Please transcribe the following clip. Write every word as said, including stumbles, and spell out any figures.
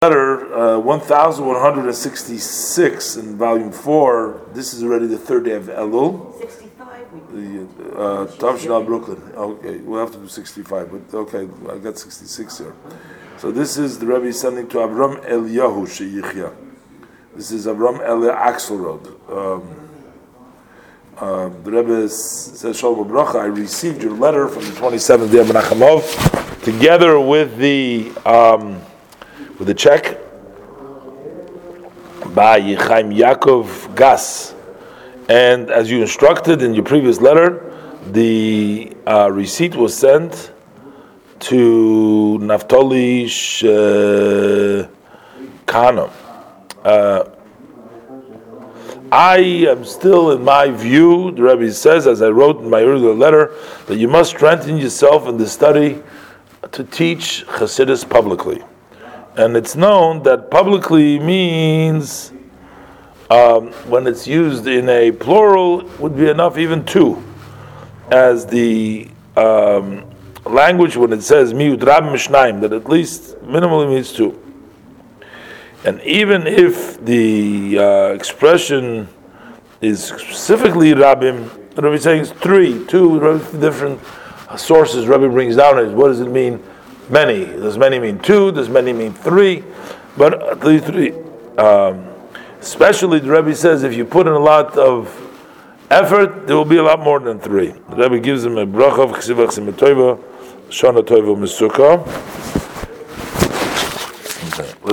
letter uh, one thousand one hundred sixty-six in volume four. This is already the third day of Elul. sixty-five. The uh, Tavshinal Brooklyn. Okay, we'll have to do sixty-five, but okay, I got sixty-six here. So this is the Rebbe sending to Avram Eliyahu Sheyichya. This is Avram Eliyahu Axelrod. Um, uh, the Rebbe says, Shalom Bracha, I received your letter from the twenty-seventh day of Menachemov, together with the um, with the check by Chaim Yaakov Gas. And as you instructed in your previous letter, the uh, receipt was sent to Naftali Kana. Uh, I am still, in my view, the Rebbe says, as I wrote in my earlier letter, that you must strengthen yourself in the study to teach Chassidus publicly. And it's known that publicly means, um, when it's used in a plural, would be enough even two. As the um, language, when it says miut rab mishnaim, that at least minimally means two. And even if the uh, expression is specifically rabbim, the Rebbe is saying it's three, two different sources Rebbe brings down. Is what does it mean? Many. Does many mean two? Does many mean three? But at least three. Um, especially the Rebbe says if you put in a lot of effort, there will be a lot more than three. The Rebbe gives him a bracha of chesivach simetoiva, shana toiva mesukah.